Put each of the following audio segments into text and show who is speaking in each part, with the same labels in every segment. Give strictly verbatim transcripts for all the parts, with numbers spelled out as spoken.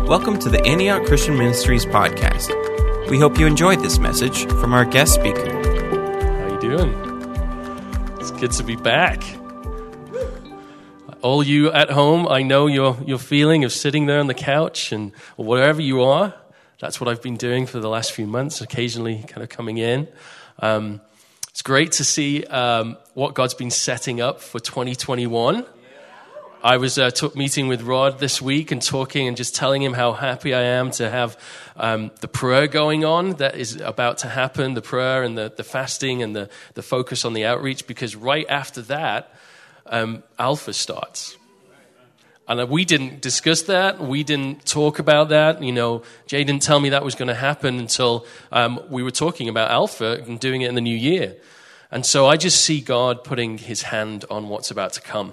Speaker 1: Welcome to the Antioch Christian Ministries podcast. We hope you enjoyed this message from our guest speaker.
Speaker 2: How you doing? It's good to be back. All you at home, I know your your feeling of sitting there on the couch and or wherever you are. That's what I've been doing for the last few months, occasionally kind of coming in. Um, it's great to see um, what God's been setting up for twenty twenty-one. I was uh, t- meeting with Rod this week and talking and just telling him how happy I am to have um, the prayer going on that is about to happen, the prayer and the, the fasting and the, the focus on the outreach, because right after that, um, Alpha starts. And we didn't discuss that. We didn't talk about that. You know, Jay didn't tell me that was going to happen until um, we were talking about Alpha and doing it in the new year. And so I just see God putting his hand on what's about to come.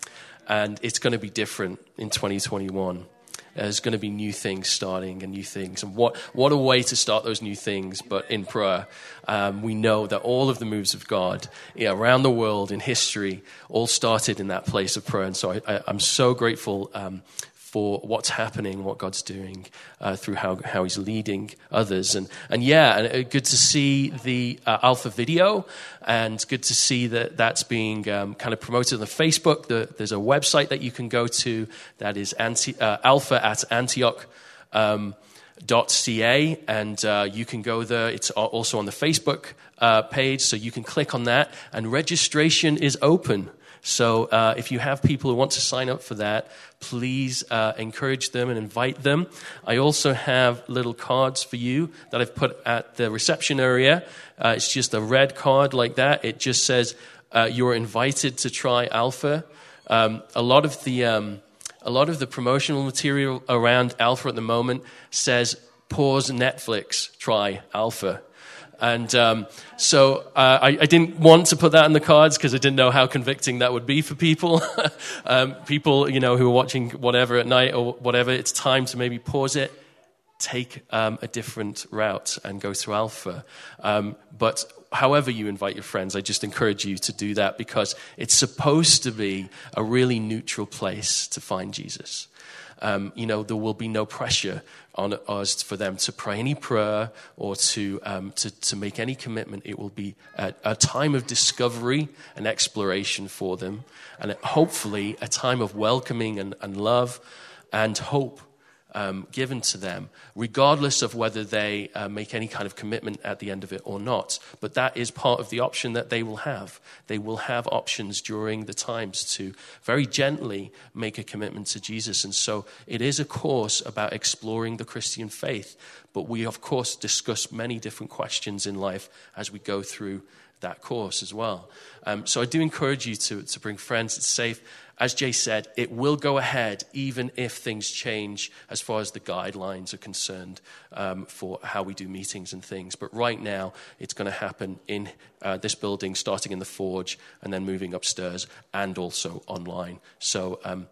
Speaker 2: And it's going to be different in twenty twenty-one. There's going to be new things starting and new things. And what, what a way to start those new things, but in prayer. Um, we know that all of the moves of God yeah, around the world in history all started in that place of prayer. And so I, I, I'm so grateful um, for what's happening, what God's doing uh, through how, how he's leading others. And, and yeah, and good to see the uh, Alpha video, and good to see that that's being um, kind of promoted on Facebook. The, there's a website that you can go to that is anti, uh, alpha at antioch um, dot c a, and uh, you can go there. It's also on the Facebook uh, page, so you can click on that, and registration is open. So uh, if you have people who want to sign up for that, please uh, encourage them and invite them. I also have little cards for you that I've put at the reception area. Uh, it's just a red card like that. It just says uh, you're invited to try Alpha. Um, a lot of the um, a lot of the promotional material around Alpha at the moment says pause Netflix, try Alpha. And um, so uh, I, I didn't want to put that in the cards because I didn't know how convicting that would be for people. um, people, you know, who are watching whatever at night or whatever, it's time to maybe pause it, take um, a different route and go to Alpha. Um, but however you invite your friends, I just encourage you to do that, because it's supposed to be a really neutral place to find Jesus. Um, you know, there will be no pressure on us for them to pray any prayer or to um, to, to make any commitment. It will be a, a time of discovery and exploration for them, and hopefully a time of welcoming and, and love and hope um, given to them, regardless of whether they uh, make any kind of commitment at the end of it or not. But that is part of the option that they will have. They will have options during the times to very gently make a commitment to Jesus. And so it is a course about exploring the Christian faith. But we, of course, discuss many different questions in life as we go through that course as well. Um, so I do encourage you to, to bring friends. It's safe. As Jay said, it will go ahead even if things change as far as the guidelines are concerned um, for how we do meetings and things. But right now, it's going to happen in uh, this building, starting in the Forge, and then moving upstairs, and also online. So um,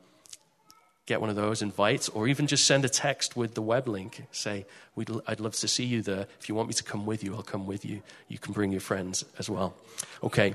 Speaker 2: get one of those, invite, or even just send a text with the web link. Say, We'd, I'd love to see you there. If you want me to come with you, I'll come with you. You can bring your friends as well. Okay.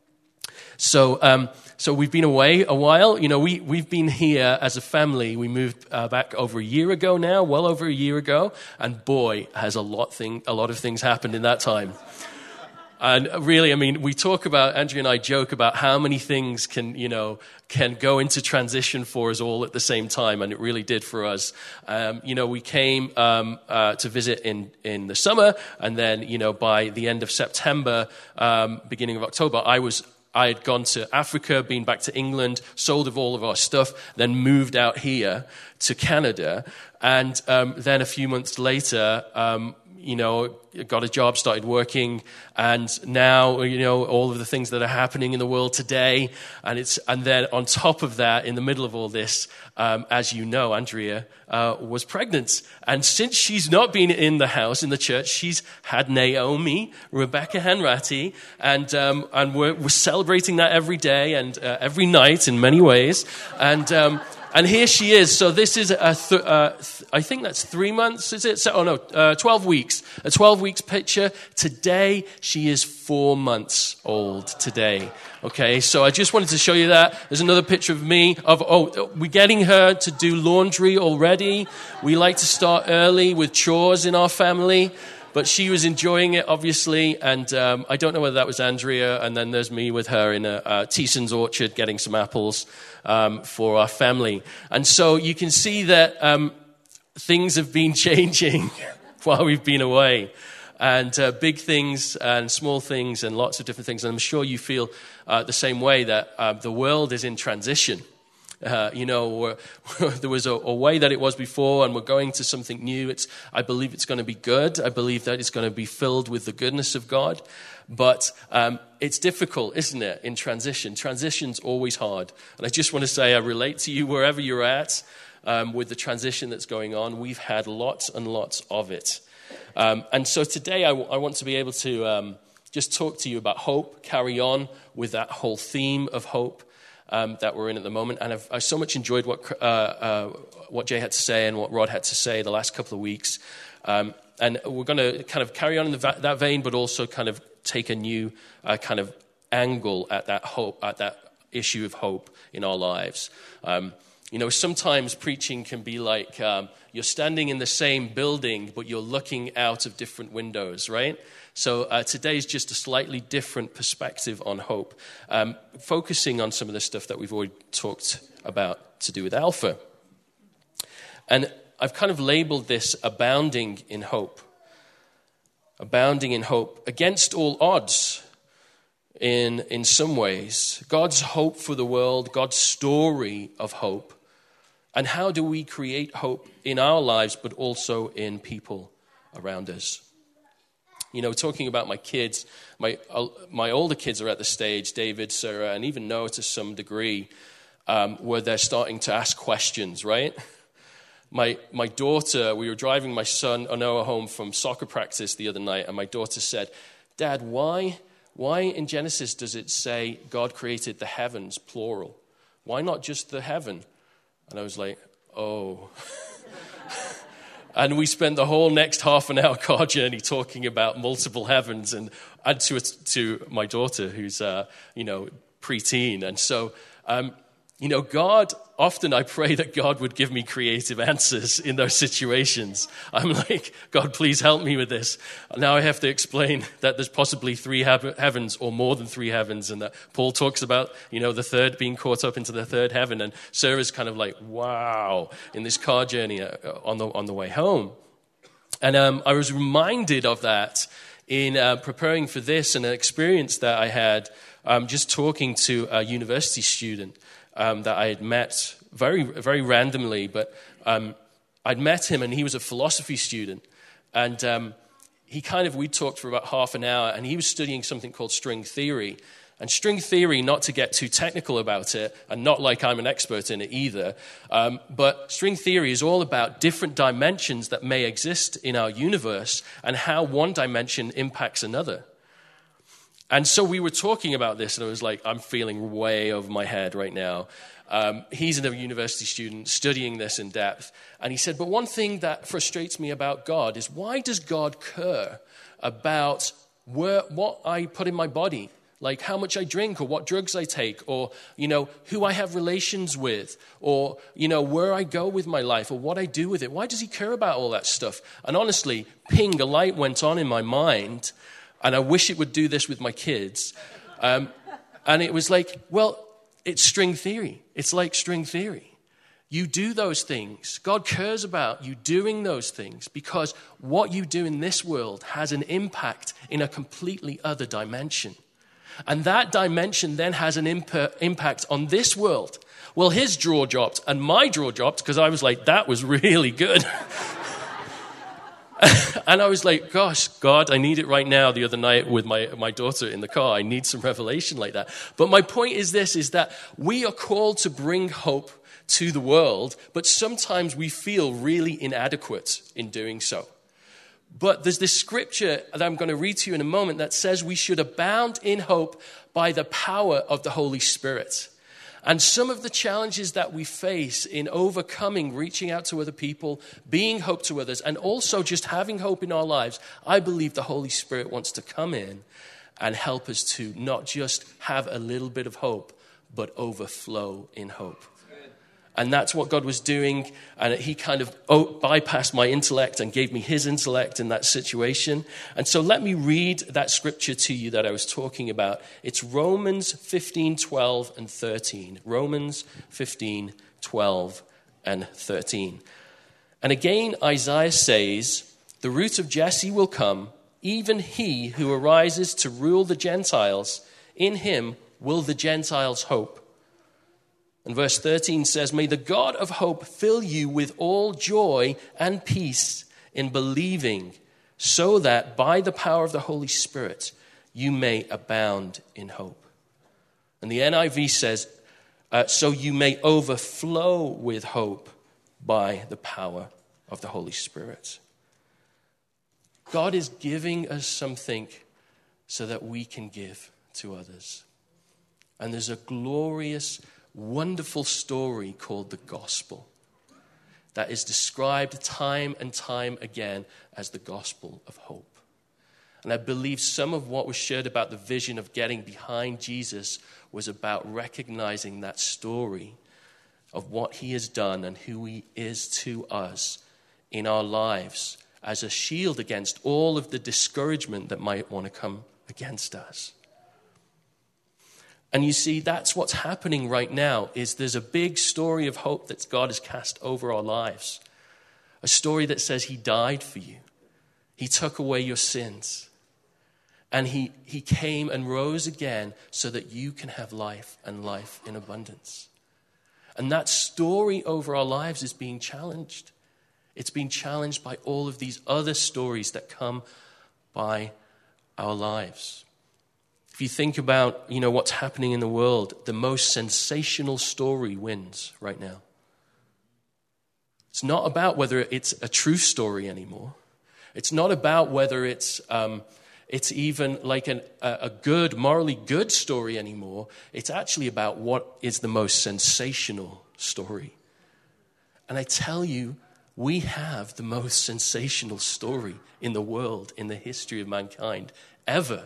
Speaker 2: So, um, so we've been away a while. You know, we, we've been here as a family. We moved uh, back over a year ago now, well over a year ago. And boy, has a lot thing, a lot of things happened in that time. And really, I mean, we talk about, Andrea and I joke about how many things can, you know, can go into transition for us all at the same time, and it really did for us. Um, you know, we came um, uh, to visit in, in the summer, and then, you know, by the end of September, um, beginning of October, I was I had gone to Africa, been back to England, sold of all of our stuff, then moved out here to Canada, and um, then a few months later, um, you know, got a job, started working, and now, you know, all of the things that are happening in the world today, and it's, and then on top of that, in the middle of all this, um, as you know, Andrea uh, was pregnant, and since she's not been in the house, in the church, she's had Naomi, Rebecca Hanratty, and um, and we're, we're celebrating that every day and uh, every night in many ways, and um, And here she is. So this is, a th- uh, th- I think that's three months, is it? So, oh no, uh, twelve weeks. A twelve weeks picture. Today, she is four months old today. Okay, so I just wanted to show you that. There's another picture of me. Of Oh, we're getting her to do laundry already. We like to start early with chores in our family. But she was enjoying it, obviously, and um, I don't know whether that was Andrea, and then there's me with her in a uh, Thiessen's orchard getting some apples um, for our family. And so you can see that um, things have been changing while we've been away. And uh, big things and small things and lots of different things. And I'm sure you feel uh, the same way, that uh, the world is in transition. Uh, you know, we're, we're, there was a, a way that it was before, and we're going to something new. It's, I believe it's going to be good. I believe that it's going to be filled with the goodness of God. But um, it's difficult, isn't it, in transition? Transition's always hard. And I just want to say I relate to you wherever you're at um, with the transition that's going on. We've had lots and lots of it. Um, and so today I, w- I want to be able to um, just talk to you about hope, carry on with that whole theme of hope. Um, that we're in at the moment, and I've, I've so much enjoyed what uh, uh, what Jay had to say and what Rod had to say the last couple of weeks, um, and we're going to kind of carry on in the va- that vein, but also kind of take a new uh, kind of angle at that hope, at that issue of hope in our lives. Um, you know, sometimes preaching can be like um, you're standing in the same building, but you're looking out of different windows, right? So uh, today's just a slightly different perspective on hope, um, focusing on some of the stuff that we've already talked about to do with Alpha. And I've kind of labeled this abounding in hope. Abounding in hope against all odds in, in some ways. God's hope for the world, God's story of hope. And how do we create hope in our lives, but also in people around us? You know, talking about my kids, my uh, my older kids are at the stage, David, Sarah, and even Noah to some degree, um, where they're starting to ask questions, right? My my daughter, we were driving my son Noah home from soccer practice the other night, and my daughter said, Dad, why, why in Genesis does it say God created the heavens, plural? Why not just the heaven? And I was like, oh... And we spent the whole next half an hour car journey talking about multiple heavens, and add to it to my daughter, who's uh, you know preteen. And so, um, you know, God. Often I pray that God would give me creative answers in those situations. I'm like, God, please help me with this. Now I have to explain that there's possibly three heavens or more than three heavens, and that Paul talks about, you know, the third being caught up into the third heaven. And Sarah's kind of like, wow, in this car journey on the on the way home. And um, I was reminded of that in uh, preparing for this, and an experience that I had um, just talking to a university student Um, that I had met very, very randomly, but um, I'd met him, and he was a philosophy student, and um, he kind of, we talked for about half an hour, and he was studying something called string theory. And string theory, not to get too technical about it, and not like I'm an expert in it either, um, but string theory is all about different dimensions that may exist in our universe, and how one dimension impacts another. And so we were talking about this, and I was like, I'm feeling way over my head right now. Um, he's a university student studying this in depth. And he said, but one thing that frustrates me about God is, why does God care about where, what I put in my body? Like how much I drink, or what drugs I take, or, you know, who I have relations with, or, you know, where I go with my life, or what I do with it. Why does he care about all that stuff? And honestly, ping, a light went on in my mind. And I wish it would do this with my kids. Um, and it was like, well, it's string theory. It's like string theory. You do those things. God cares about you doing those things, because what you do in this world has an impact in a completely other dimension. And that dimension then has an imp- impact on this world. Well, his jaw dropped and my jaw dropped, because I was like, that was really good. And I was like, gosh, God, I need it right now. The other night with my, my daughter in the car, I need some revelation like that. But my point is this, is that we are called to bring hope to the world, but sometimes we feel really inadequate in doing so. But there's this scripture that I'm going to read to you in a moment that says we should abound in hope by the power of the Holy Spirit. And some of the challenges that we face in overcoming, reaching out to other people, being hope to others, and also just having hope in our lives, I believe the Holy Spirit wants to come in and help us to not just have a little bit of hope, but overflow in hope. And that's what God was doing. And he kind of bypassed my intellect and gave me his intellect in that situation. And so let me read that scripture to you that I was talking about. It's Romans fifteen, twelve, and thirteen. Romans fifteen, twelve, and thirteen. And again, Isaiah says, the root of Jesse will come, even he who arises to rule the Gentiles. In him will the Gentiles hope. And verse thirteen says, may the God of hope fill you with all joy and peace in believing, so that by the power of the Holy Spirit you may abound in hope. And the N I V says, uh, so you may overflow with hope by the power of the Holy Spirit. God is giving us something so that we can give to others. And there's a glorious, wonderful story called the gospel that is described time and time again as the gospel of hope. And I believe some of what was shared about the vision of getting behind Jesus was about recognizing that story of what he has done and who he is to us in our lives as a shield against all of the discouragement that might want to come against us. And you see, that's what's happening right now, is there's a big story of hope that God has cast over our lives. A story that says he died for you. He took away your sins. And he, he came and rose again so that you can have life and life in abundance. And that story over our lives is being challenged. It's being challenged by all of these other stories that come by our lives. If you think about, you know, what's happening in the world, the most sensational story wins right now. It's not about whether it's a true story anymore. It's not about whether it's um, it's even like an, a, a good, morally good story anymore. It's actually about what is the most sensational story. And I tell you, we have the most sensational story in the world, in the history of mankind, ever.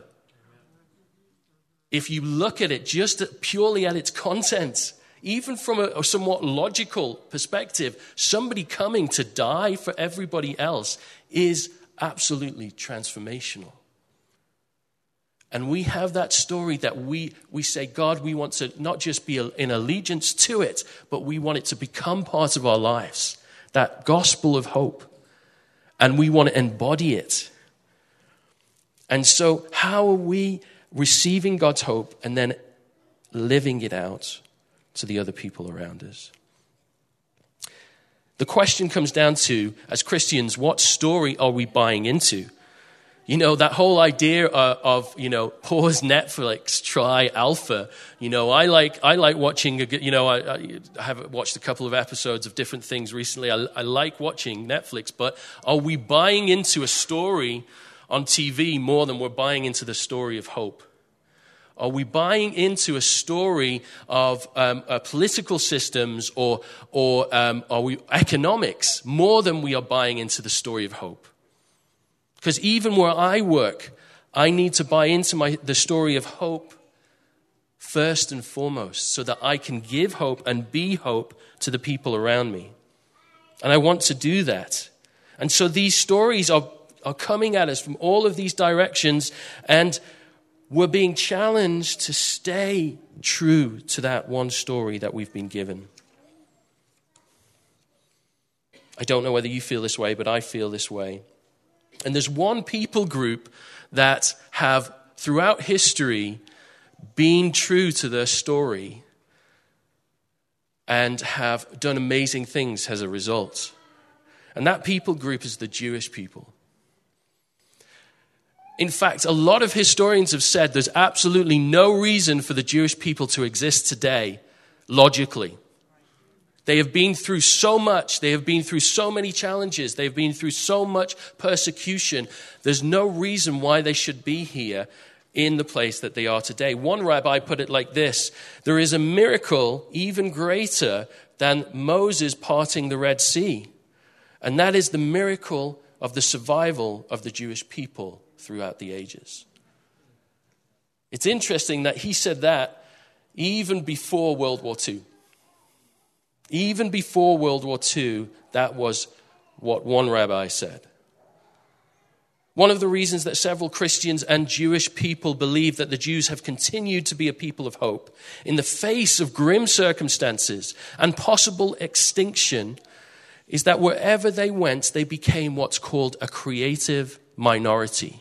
Speaker 2: If you look at it just purely at its content, even from a, a somewhat logical perspective, somebody coming to die for everybody else is absolutely transformational. And we have that story that we, we say, God, we want to not just be in allegiance to it, but we want it to become part of our lives. That gospel of hope. And we want to embody it. And so how are we receiving God's hope and then living it out to the other people around us? The question comes down to, as Christians, what story are we buying into? You know, that whole idea of, of, you know, pause Netflix, try alpha. You know, I like I like watching, a, you know, I, I have watched a couple of episodes of different things recently. I, I like watching Netflix, but are we buying into a story on T V more than we're buying into the story of hope? Are we buying into a story of um, uh, political systems or, or um, are we economics more than we are buying into the story of hope? Because even where I work, I need to buy into my the story of hope first and foremost so that I can give hope and be hope to the people around me. And I want to do that. And so these stories are, are coming at us from all of these directions, and we're being challenged to stay true to that one story that we've been given. I don't know whether you feel this way, but I feel this way. And there's one people group that have, throughout history, been true to their story and have done amazing things as a result. And that people group is the Jewish people. In fact, a lot of historians have said there's absolutely no reason for the Jewish people to exist today, logically. They have been through so much. They have been through so many challenges. They've been through so much persecution. There's no reason why they should be here in the place that they are today. One rabbi put it like this: there is a miracle even greater than Moses parting the Red Sea, and that is the miracle of the survival of the Jewish people throughout the ages. It's interesting that he said that even before World War Two. Even before World War Two, that was what one rabbi said. One of the reasons that several Christians and Jewish people believe that the Jews have continued to be a people of hope in the face of grim circumstances and possible extinction is that wherever they went, they became what's called a creative minority.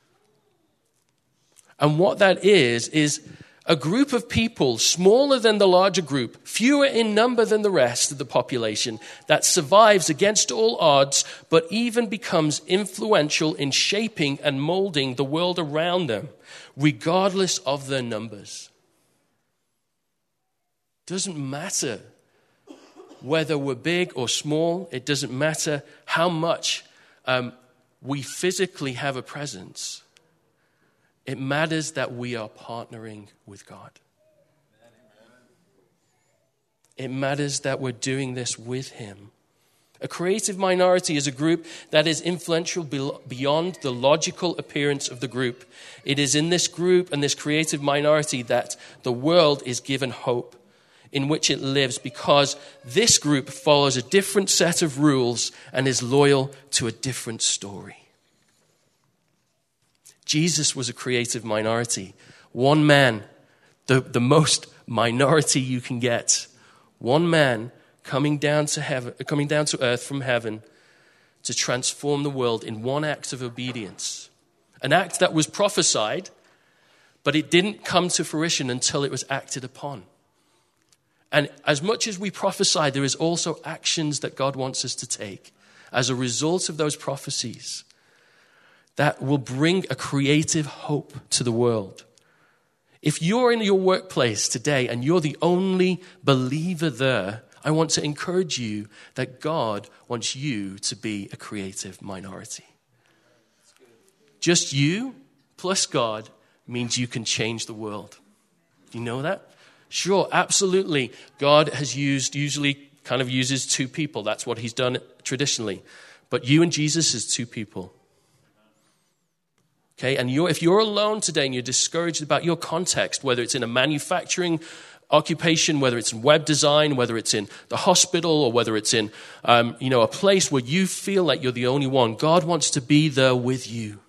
Speaker 2: And what that is, is a group of people smaller than the larger group, fewer in number than the rest of the population, that survives against all odds, but even becomes influential in shaping and molding the world around them, regardless of their numbers. Doesn't matter whether we're big or small. It doesn't matter how much um, we physically have a presence. It matters that we are partnering with God. It matters that we're doing this with him. A creative minority is a group that is influential beyond the logical appearance of the group. It is in this group and this creative minority that the world is given hope in which it lives, because this group follows a different set of rules and is loyal to a different story. Jesus was a creative minority. One man, the, the most minority you can get. One man coming down to heaven, coming down to earth from heaven to transform the world in one act of obedience. An act that was prophesied, but it didn't come to fruition until it was acted upon. And as much as we prophesy, there is also actions that God wants us to take as a result of those prophecies that will bring a creative hope to the world. If you're in your workplace today and you're the only believer there, I want to encourage you that God wants you to be a creative minority. Just you plus God means you can change the world. Do you know that? Sure, absolutely. God has used, usually kind of uses two people. That's what he's done traditionally. But you and Jesus is two people. Okay, and you're, if you're alone today and you're discouraged about your context, whether it's in a manufacturing occupation, whether it's in web design, whether it's in the hospital, or whether it's in um, you know, a place where you feel like you're the only one, God wants to be there with you.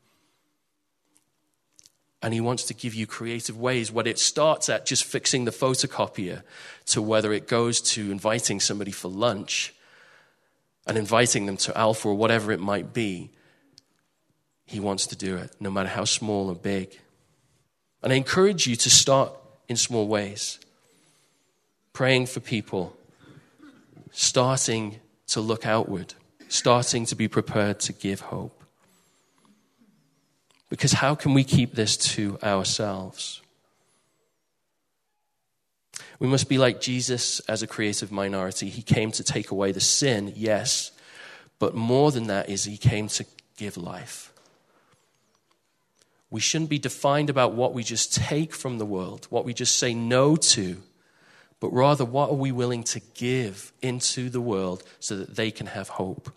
Speaker 2: And he wants to give you creative ways, whether it starts at just fixing the photocopier to whether it goes to inviting somebody for lunch and inviting them to Alpha or whatever it might be. He wants to do it, no matter how small or big. And I encourage you to start in small ways. Praying for people. Starting to look outward. Starting to be prepared to give hope. Because how can we keep this to ourselves? We must be like Jesus as a creative minority. He came to take away the sin, yes. But more than that is he came to give life. We shouldn't be defined about what we just take from the world, what we just say no to, but rather what are we willing to give into the world so that they can have hope.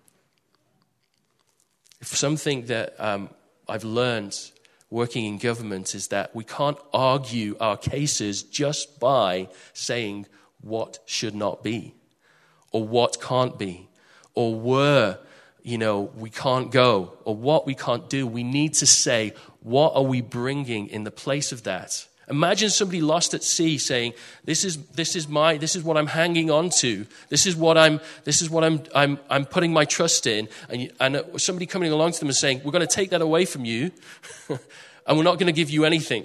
Speaker 2: If something that um, I've learned working in government is that we can't argue our cases just by saying what should not be, or what can't be, or where you know, we can't go, or what we can't do. We need to say, what are we bringing in the place of that? Imagine somebody lost at sea saying, "This is this is my this is what I'm hanging on to. This is what I'm this is what I'm I'm I'm putting my trust in." And and somebody coming along to them and saying, "We're going to take that away from you, and we're not going to give you anything."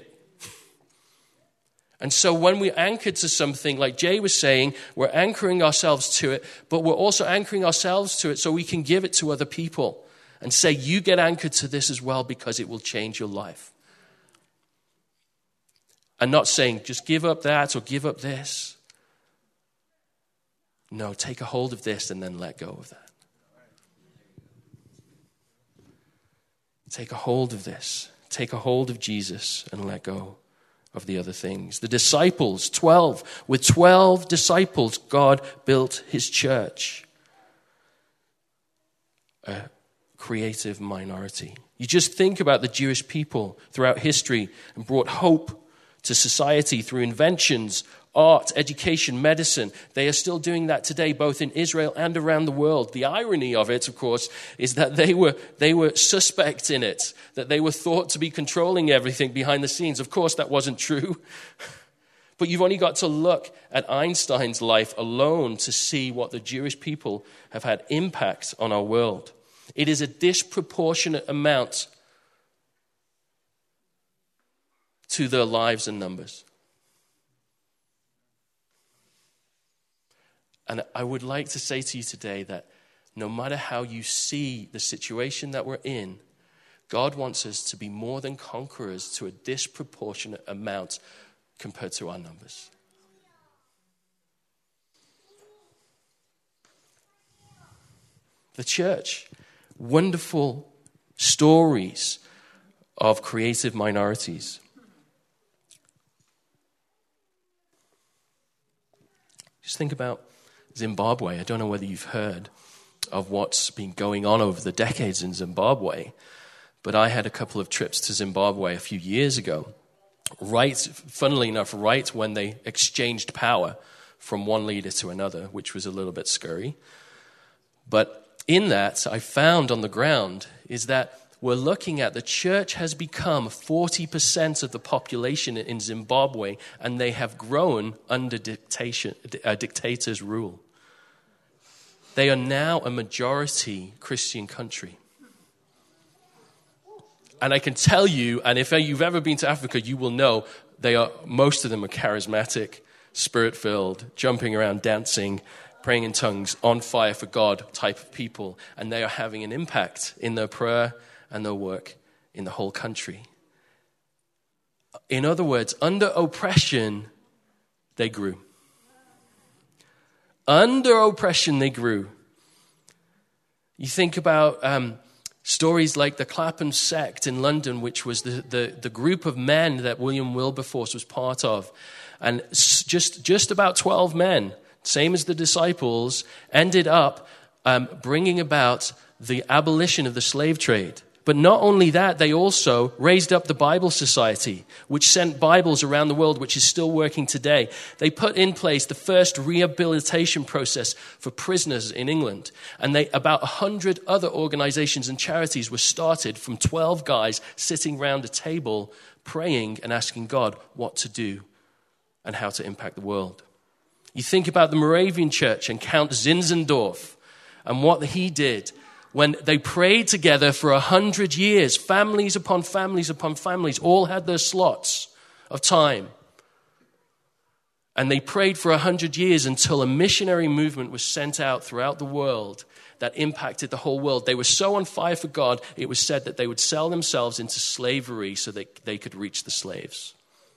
Speaker 2: And so when we're anchored to something, like Jay was saying, we're anchoring ourselves to it, but we're also anchoring ourselves to it so we can give it to other people and say, you get anchored to this as well because it will change your life. And not saying, just give up that or give up this. No, take a hold of this and then let go of that. Take a hold of this. take a hold of Jesus and let go of the other things. The disciples, twelve. With twelve disciples, God built his church. A creative minority. You just think about the Jewish people throughout history and brought hope to society through inventions, art, education, medicine. They are still doing that today, both in Israel and around the world. The irony of it, of course, is that they were they were suspect in it, that they were thought to be controlling everything behind the scenes. Of course, that wasn't true. But you've only got to look at Einstein's life alone to see what the Jewish people have had impact on our world. It is a disproportionate amount to their lives and numbers. And I would like to say to you today that no matter how you see the situation that we're in, God wants us to be more than conquerors to a disproportionate amount compared to our numbers. The church, wonderful stories of creative minorities. Just think about Zimbabwe. I don't know whether you've heard of what's been going on over the decades in Zimbabwe, but I had a couple of trips to Zimbabwe a few years ago, right, funnily enough, right when they exchanged power from one leader to another, which was a little bit scary. But in that, I found on the ground is that we're looking at the church has become forty percent of the population in Zimbabwe, and they have grown under dictation, uh, dictators' rule. They are now a majority Christian country. And I can tell you, and if you've ever been to Africa, you will know they are. Most of them are charismatic, spirit-filled, jumping around, dancing, praying in tongues, on fire for God type of people. And they are having an impact in their prayer and their work in the whole country. In other words, under oppression, they grew. Under oppression, they grew. You think about um, stories like the Clapham sect in London, which was the, the, the group of men that William Wilberforce was part of. And just, just about twelve men, same as the disciples, ended up um, bringing about the abolition of the slave trade. But not only that, they also raised up the Bible Society, which sent Bibles around the world, which is still working today. They put in place the first rehabilitation process for prisoners in England. And they, about one hundred other organizations and charities were started from twelve guys sitting around a table praying and asking God what to do and how to impact the world. You think about the Moravian Church and Count Zinzendorf and what he did when they prayed together for a hundred years. Families upon families upon families all had their slots of time. And they prayed for a hundred years until a missionary movement was sent out throughout the world that impacted the whole world. They were so on fire for God, it was said that they would sell themselves into slavery so that they could reach the slaves.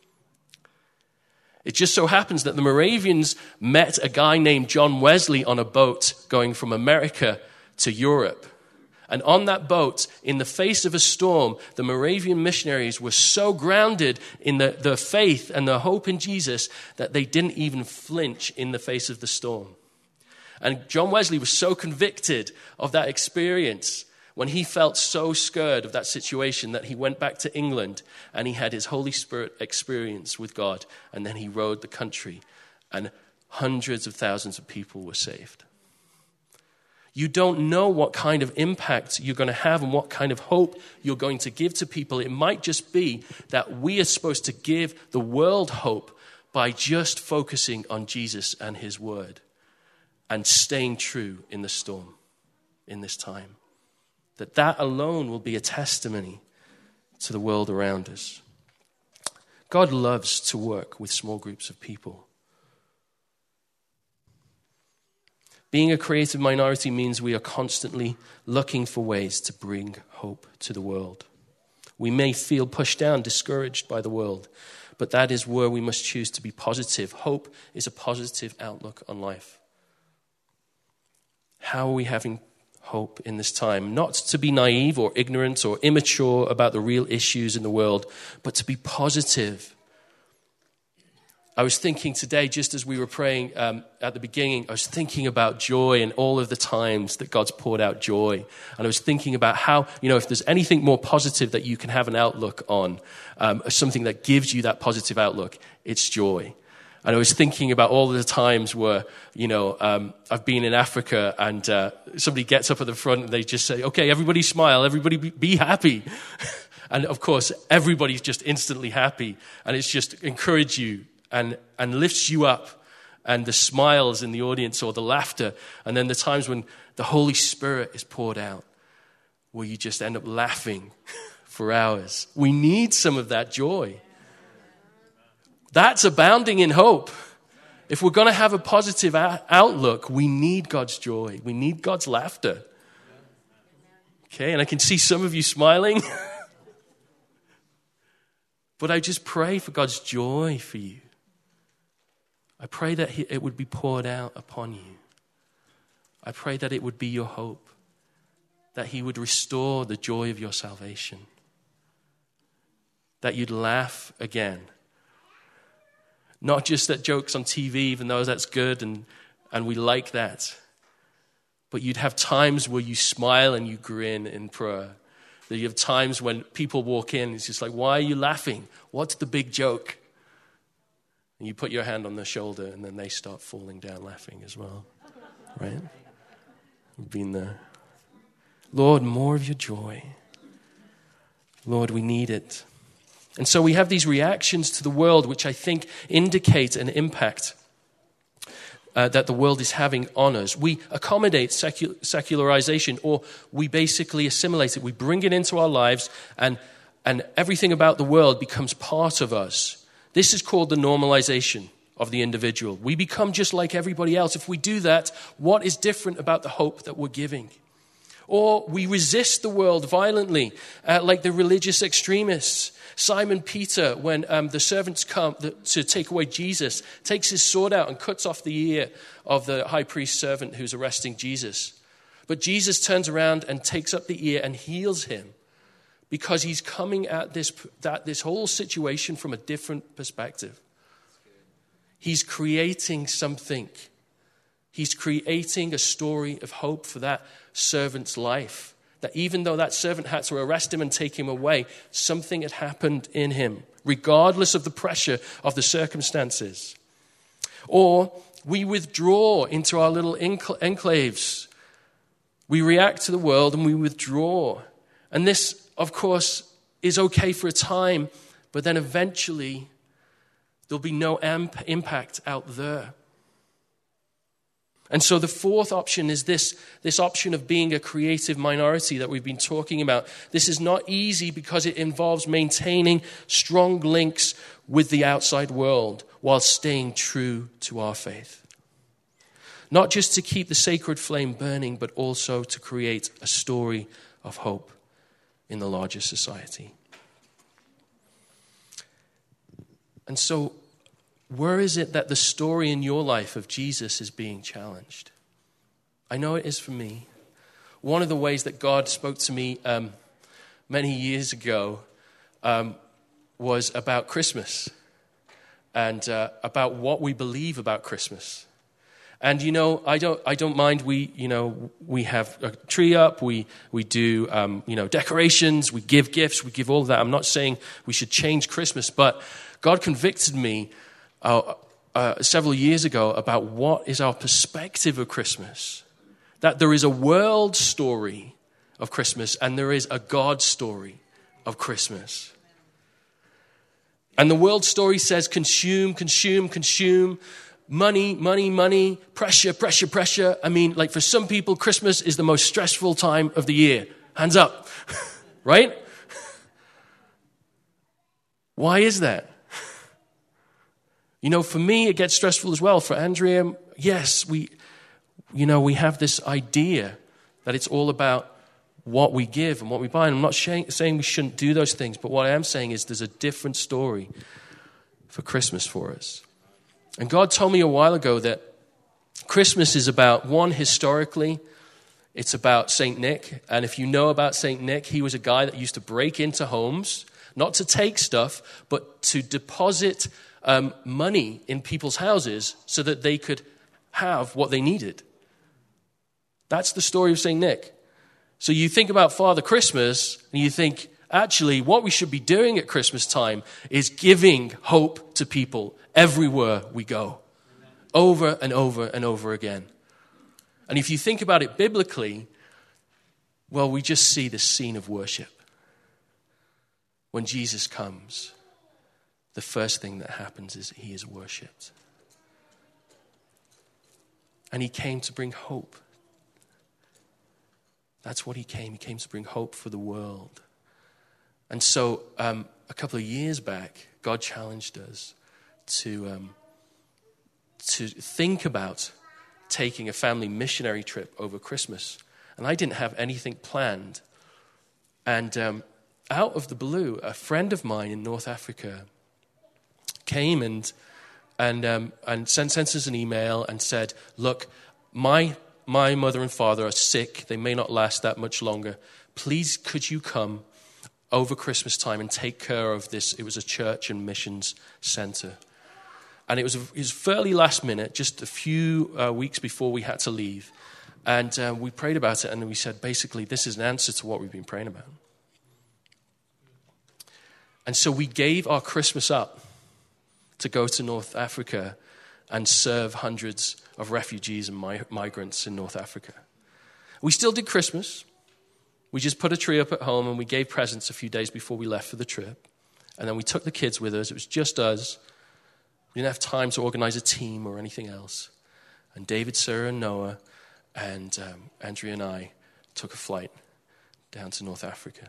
Speaker 2: It just so happens that the Moravians met a guy named John Wesley on a boat going from America to Europe. And on that boat, in the face of a storm, the Moravian missionaries were so grounded in the, their faith and their hope in Jesus that they didn't even flinch in the face of the storm. And John Wesley was so convicted of that experience when he felt so scared of that situation that he went back to England and he had his Holy Spirit experience with God. And then he rode the country and hundreds of thousands of people were saved. You don't know what kind of impact you're going to have and what kind of hope you're going to give to people. It might just be that we are supposed to give the world hope by just focusing on Jesus and his word and staying true in the storm in this time. That that alone will be a testimony to the world around us. God loves to work with small groups of people. Being a creative minority means we are constantly looking for ways to bring hope to the world. We may feel pushed down, discouraged by the world, but that is where we must choose to be positive. Hope is a positive outlook on life. How are we having hope in this time. Not to be naive or ignorant or immature about the real issues in the world, but to be positive. I was thinking today, just as we were praying um, at the beginning, I was thinking about joy and all of the times that God's poured out joy. And I was thinking about how, you know, if there's anything more positive that you can have an outlook on, um, something that gives you that positive outlook, it's joy. And I was thinking about all of the times where, you know, um, I've been in Africa and uh, somebody gets up at the front and they just say, okay, everybody smile, everybody be, be happy. And of course, everybody's just instantly happy. And it's just encourage you. And, and lifts you up, and the smiles in the audience or the laughter, and then the times when the Holy Spirit is poured out, where you just end up laughing for hours. We need some of that joy. That's abounding in hope. If we're going to have a positive a- outlook, we need God's joy. We need God's laughter. Okay, and I can see some of you smiling. But I just pray for God's joy for you. I pray that it would be poured out upon you. I pray that it would be your hope, that he would restore the joy of your salvation, that you'd laugh again. Not just at jokes on T V, even though that's good and, and we like that, but you'd have times where you smile and you grin in prayer. That you have times when people walk in, it's just like, why are you laughing? What's the big joke? And you put your hand on their shoulder and then they start falling down laughing as well. Right? We've been there. Lord, more of your joy. Lord, we need it. And so we have these reactions to the world which I think indicate an impact uh, that the world is having on us. We accommodate secu- secularization, or we basically assimilate it. We bring it into our lives and, and everything about the world becomes part of us. This is called the normalization of the individual. We become just like everybody else. If we do that, what is different about the hope that we're giving? Or we resist the world violently, uh, like the religious extremists. Simon Peter, when um, the servants come to take away Jesus, takes his sword out and cuts off the ear of the high priest servant who's arresting Jesus. But Jesus turns around and takes up the ear and heals him, because he's coming at this, that, this whole situation from a different perspective. He's creating something. He's creating a story of hope for that servant's life. That even though that servant had to arrest him and take him away, something had happened in him, regardless of the pressure of the circumstances. Or we withdraw into our little enclaves. We react to the world and we withdraw. And this, of course, is okay for a time, but then eventually there'll be no amp- impact out there. And so the fourth option is this, this option of being a creative minority that we've been talking about. This is not easy because it involves maintaining strong links with the outside world while staying true to our faith. Not just to keep the sacred flame burning, but also to create a story of hope in the larger society. And so, where is it that the story in your life of Jesus is being challenged? I know it is for me. One of the ways that God spoke to me um, many years ago um, was about Christmas and uh, about what we believe about Christmas. And you know, I don't, I don't mind. We, you know, we have a tree up. We, we do, um, you know, decorations. We give gifts. We give all of that. I'm not saying we should change Christmas, but God convicted me uh, uh, several years ago about what is our perspective of Christmas. That there is a world story of Christmas and there is a God story of Christmas. And the world story says consume, consume, consume. Money, money, money, pressure, pressure, pressure. I mean, like for some people, Christmas is the most stressful time of the year. Hands up, right? Why is that? You know, for me, it gets stressful as well. For Andrea, yes, we, you know, we have this idea that it's all about what we give and what we buy. And I'm not saying we shouldn't do those things, but what I am saying is there's a different story for Christmas for us. And God told me a while ago that Christmas is about, one, historically, It's about Saint Nick. And if you know about Saint Nick, he was a guy that used to break into homes, not to take stuff, but to deposit um, money in people's houses so that they could have what they needed. That's the story of Saint Nick. So you think about Father Christmas, and you think, actually, what we should be doing at Christmas time is giving hope to people everywhere we go, over and over and over again. And if you think about it biblically, well, we just see this scene of worship. When Jesus comes, the first thing that happens is he is worshipped. And he came to bring hope. That's what he came. He came to bring hope for the world. And so um, a couple of years back, God challenged us to, um, to think about taking a family missionary trip over Christmas. And I didn't have anything planned. And um, out of the blue, a friend of mine in North Africa came and and um, and sent, sent us an email and said, look, my my mother and father are sick. They may not last that much longer. Please, could you come over Christmas time and take care of this? It was a church and missions center. And it was, a, it was fairly last minute, just a few uh, weeks before we had to leave. And uh, we prayed about it, and we said, basically, this is an answer to what we've been praying about. And so we gave our Christmas up to go to North Africa and serve hundreds of refugees and mi- migrants in North Africa. We still did Christmas. We just put a tree up at home, and we gave presents a few days before we left for the trip. And then we took the kids with us. It was just us. We didn't have time to organize a team or anything else. And David, Sarah, and Noah, and um, Andrea and I took a flight down to North Africa.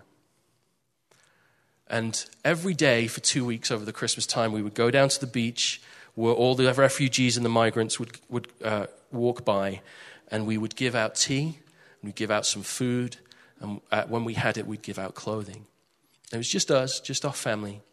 Speaker 2: And every day for two weeks over the Christmas time, we would go down to the beach where all the refugees and the migrants would, would uh, walk by, and we would give out tea, and we'd give out some food, and uh, when we had it, we'd give out clothing. It was just us, just our family,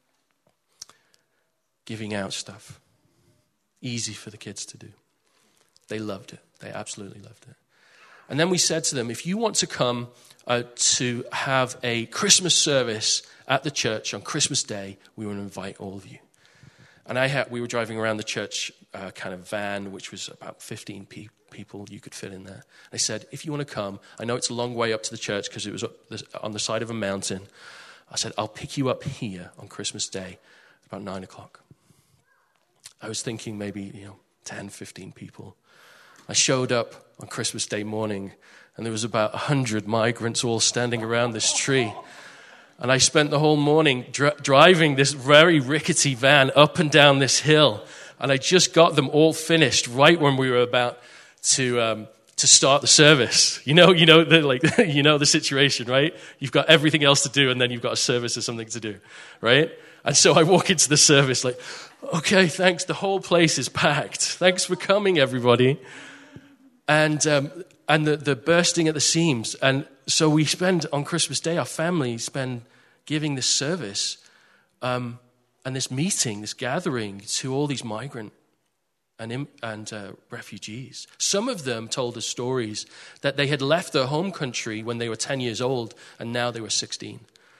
Speaker 2: giving out stuff. Easy for the kids to do. They loved it. They absolutely loved it. And then we said to them, if you want to come uh, to have a Christmas service at the church on Christmas Day, we want to invite all of you. And I had, we were driving around the church uh, kind of van, which was about fifteen pe- people you could fit in there. I said, if you want to come, I know it's a long way up to the church because it was up the, on the side of a mountain. I said, I'll pick you up here on Christmas Day at about nine o'clock. I was thinking maybe, you know, ten, fifteen people. I showed up on Christmas Day morning, and there was about one hundred migrants all standing around this tree. And I spent the whole morning dr- driving this very rickety van up and down this hill. And I just got them all finished right when we were about to um, to start the service. You know, you know, the, like you know the situation, right? You've got everything else to do, and then you've got a service or something to do, right? And so I walk into the service like, okay, thanks. The whole place is packed. Thanks for coming, everybody. And um, and the, the bursting at the seams. And so we spend on Christmas Day, our family spend giving this service um, and this meeting, this gathering to all these migrant and, and uh, refugees. Some of them told us stories that they had left their home country when they were ten years old, and now they were sixteen.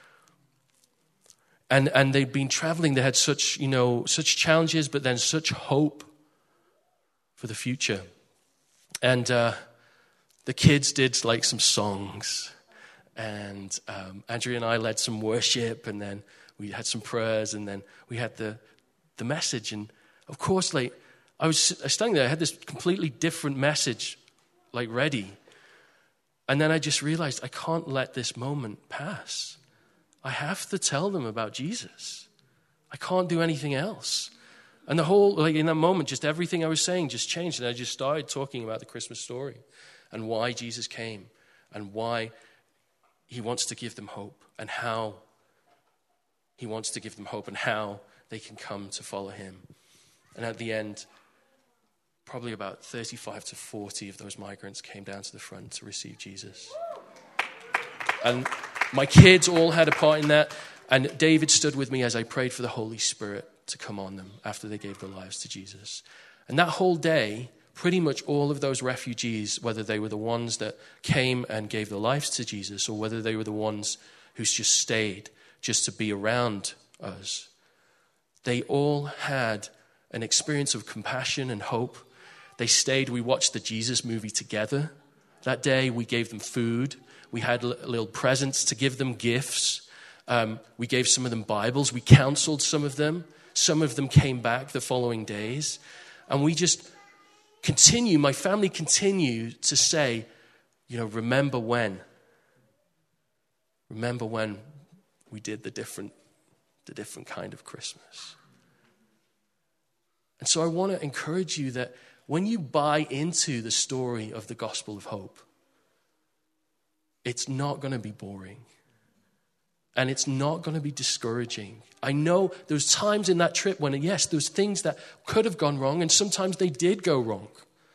Speaker 2: And and they'd been traveling. They had such, you know, such challenges, but then such hope for the future. And uh, the kids did like some songs, and um, Andrea and I led some worship, and then we had some prayers, and then we had the the message. And of course, like I was, I was standing there, I had this completely different message, like ready, and then I just realized I can't let this moment pass. I have to tell them about Jesus. I can't do anything else. And the whole, like in that moment, just everything I was saying just changed. And I just started talking about the Christmas story and why Jesus came and why he wants to give them hope and how he wants to give them hope and how they can come to follow him. And at the end, probably about thirty-five to forty of those migrants came down to the front to receive Jesus. And my kids all had a part in that. And David stood with me as I prayed for the Holy Spirit to come on them after they gave their lives to Jesus. And that whole day pretty much all of those refugees, whether they were the ones that came and gave their lives to Jesus or whether they were the ones who just stayed just to be around us, they all had an experience of compassion and hope. They stayed. We watched the Jesus movie together. That day, we gave them food. We had little presents to give them, gifts. Um, we gave some of them Bibles. We counseled some of them. Some of them came back the following days. And we just continue, my family continued to say, you know, remember when? Remember when we did the different, the different kind of Christmas. And so I want to encourage you that when you buy into the story of the gospel of hope, it's not going to be boring. And it's not going to be discouraging. I know there was times in that trip when, yes, there was things that could have gone wrong, and sometimes they did go wrong.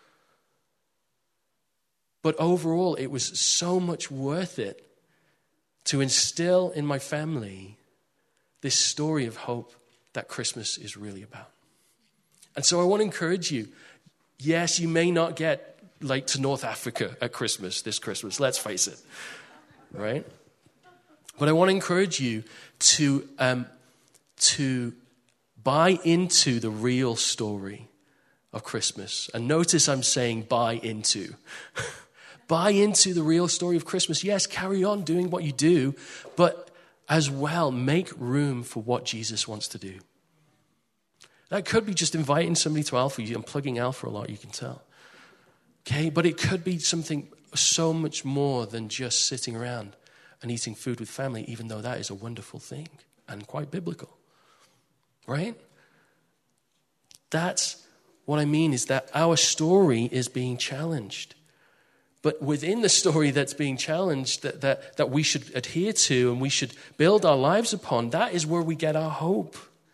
Speaker 2: But overall, it was so much worth it to instill in my family this story of hope that Christmas is really about. And so I want to encourage you. Yes, you may not get like to North Africa at Christmas, this Christmas, let's face it, right? But I want to encourage you to, um, to buy into the real story of Christmas. And notice I'm saying buy into. Buy into the real story of Christmas. Yes, carry on doing what you do, but as well, make room for what Jesus wants to do. That could be just inviting somebody to Alpha. I'm plugging Alpha a lot, you can tell. Okay, but it could be something so much more than just sitting around and eating food with family, even though that is a wonderful thing and quite biblical, right? That's what I mean, is that our story is being challenged. But within the story that's being challenged, that, that, that we should adhere to and we should build our lives upon, that is where we get our hope.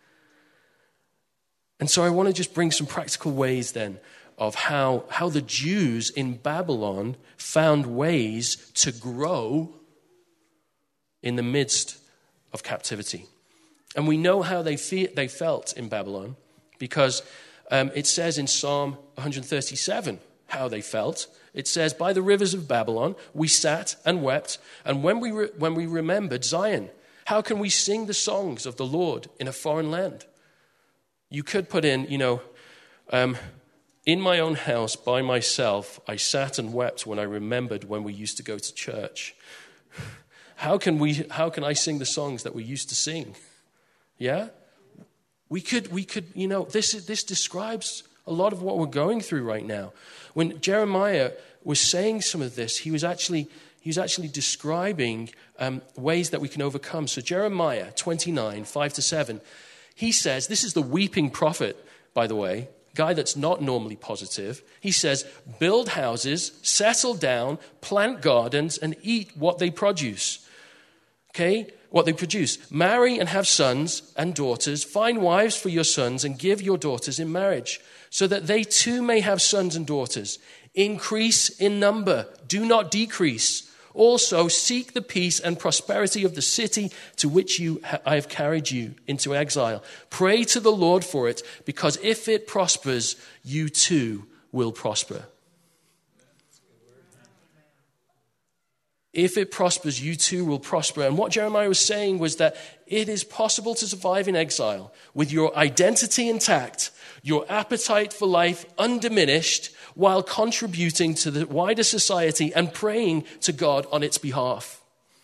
Speaker 2: And so I want to just bring some practical ways then of how, how the Jews in Babylon found ways to grow in the midst of captivity. And we know how they, fe- they felt in Babylon because um, it says in Psalm one thirty-seven how they felt. It says, by the rivers of Babylon, we sat and wept. And when we, re- when we remembered Zion, how can we sing the songs of the Lord in a foreign land? You could put in, you know, um, in my own house by myself, I sat and wept when I remembered when we used to go to church. How can we? How can I sing the songs that we used to sing? Yeah, we could. We could. You know, this this describes a lot of what we're going through right now. When Jeremiah was saying some of this, he was actually he was actually describing um, ways that we can overcome. So Jeremiah twenty-nine, five to seven, he says, this is the weeping prophet, by the way, guy that's not normally positive. He says, build houses, settle down, plant gardens, and eat what they produce. Okay, what they produce. Marry and have sons and daughters. Find wives for your sons and give your daughters in marriage, so that they too may have sons and daughters. Increase in number, do not decrease. Also seek the peace and prosperity of the city to which you ha- I have carried you into exile. Pray to the Lord for it, because if it prospers, you too will prosper. If it prospers, you too will prosper. And what Jeremiah was saying was that it is possible to survive in exile with your identity intact, your appetite for life undiminished, while contributing to the wider society and praying to God on its behalf.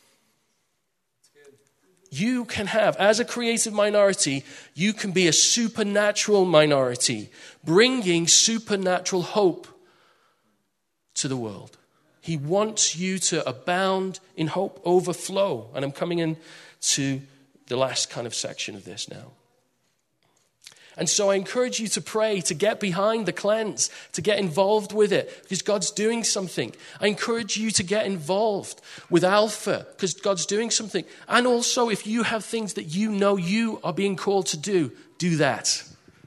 Speaker 2: You can have, as a creative minority, you can be a supernatural minority, bringing supernatural hope to the world. He wants you to abound in hope, overflow. And I'm coming in to the last kind of section of this now. And so I encourage you to pray, to get behind the cleanse, to get involved with it, because God's doing something. I encourage you to get involved with Alpha, because God's doing something. And also, if you have things that you know you are being called to do, do that.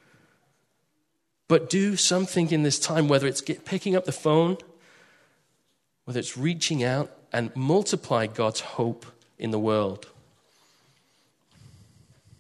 Speaker 2: But do something in this time, whether it's get, picking up the phone, whether it's reaching out and multiply God's hope in the world.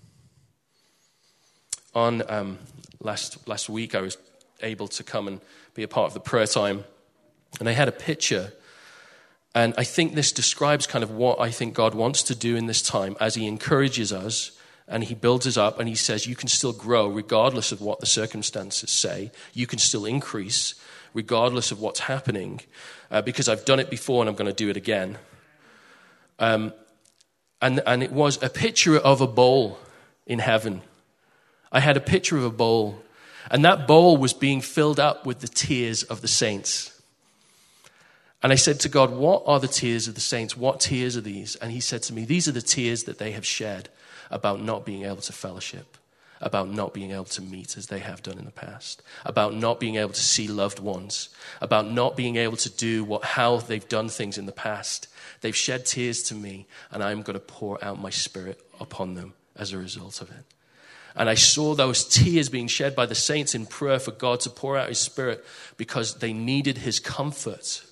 Speaker 2: On um, last last week, I was able to come and be a part of the prayer time. And I had a picture. And I think this describes kind of what I think God wants to do in this time as he encourages us and he builds us up and he says, you can still grow regardless of what the circumstances say. You can still increase regardless of what's happening uh, because I've done it before and I'm going to do it again. Um, and, and it was a picture of a bowl in heaven. I had a picture of a bowl, and that bowl was being filled up with the tears of the saints. And I said to God, what are the tears of the saints? What tears are these? And he said to me, these are the tears that they have shed about not being able to fellowship, about not being able to meet as they have done in the past, about not being able to see loved ones, about not being able to do what how they've done things in the past. They've shed tears to me, and I'm going to pour out my spirit upon them as a result of it. And I saw those tears being shed by the saints in prayer for God to pour out his spirit because they needed his comfort.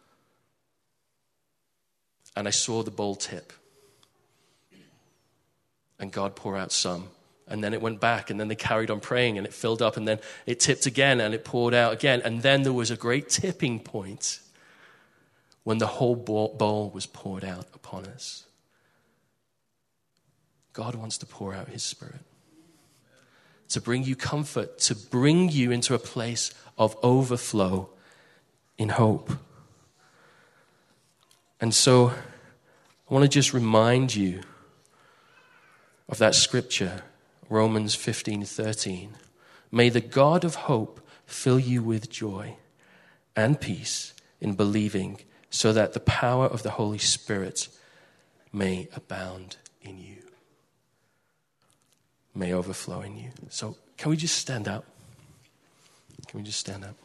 Speaker 2: And I saw the bowl tip. And God pour out some. And then it went back, and then they carried on praying, and it filled up, and then it tipped again, and it poured out again. And then there was a great tipping point when the whole bowl was poured out upon us. God wants to pour out his spirit, to bring you comfort, to bring you into a place of overflow in hope. And so I want to just remind you of that scripture, Romans fifteen thirteen. May the God of hope fill you with joy and peace in believing, so that the power of the Holy Spirit may abound in you, may overflow in you. So can we just stand up? Can we just stand up?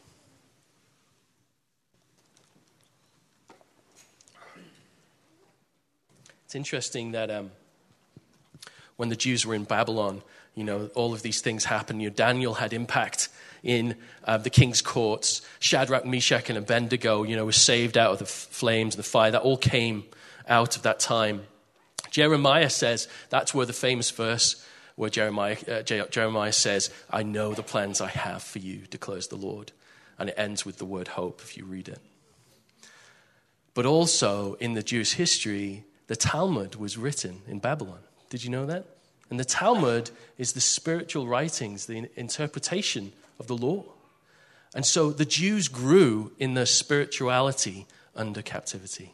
Speaker 2: It's interesting that um, when the Jews were in Babylon, you know, all of these things happened. You know, Daniel had impact in uh, the king's courts. Shadrach, Meshach, and Abednego, you know, were saved out of the f- flames and the fire. That all came out of that time. Jeremiah says, that's where the famous verse where Jeremiah, uh, Jeremiah says, I know the plans I have for you, declares the Lord. And it ends with the word hope if you read it. But also in the Jewish history, the Talmud was written in Babylon. Did you know that? And the Talmud is the spiritual writings, the interpretation of the law. And so the Jews grew in their spirituality under captivity.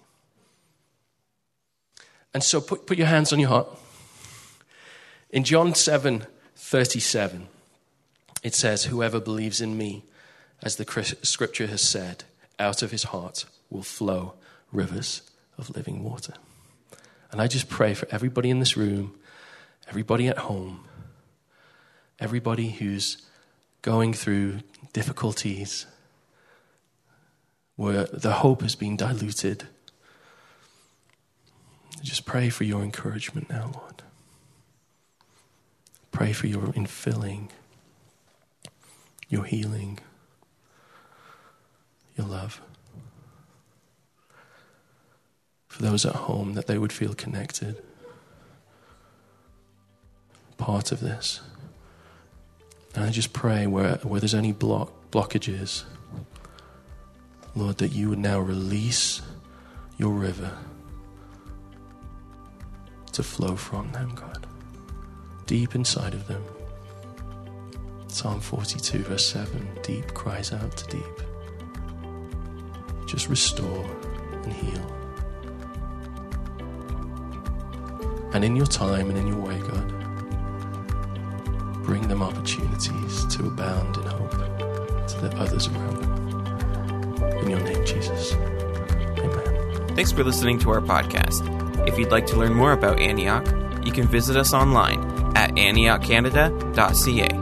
Speaker 2: And so put, put your hands on your heart. In John seven thirty-seven, it says, whoever believes in me, as the scripture has said, out of his heart will flow rivers of living water. And I just pray for everybody in this room, everybody at home, everybody who's going through difficulties where the hope has been diluted. Just pray for your encouragement now, Lord. Pray for your infilling, your healing, your love. For those at home, that they would feel connected, part of this. And I just pray where, where there's any block, blockages, Lord, that you would now release your river to flow from them, God, deep inside of them. Psalm forty-two, verse seven, deep cries out to deep. Just restore and heal. And in your time and in your way, God, bring them opportunities to abound in hope to the others around them. In your name, Jesus. Amen.
Speaker 1: Thanks for listening to our podcast. If you'd like to learn more about Antioch, you can visit us online at antioch canada dot c a.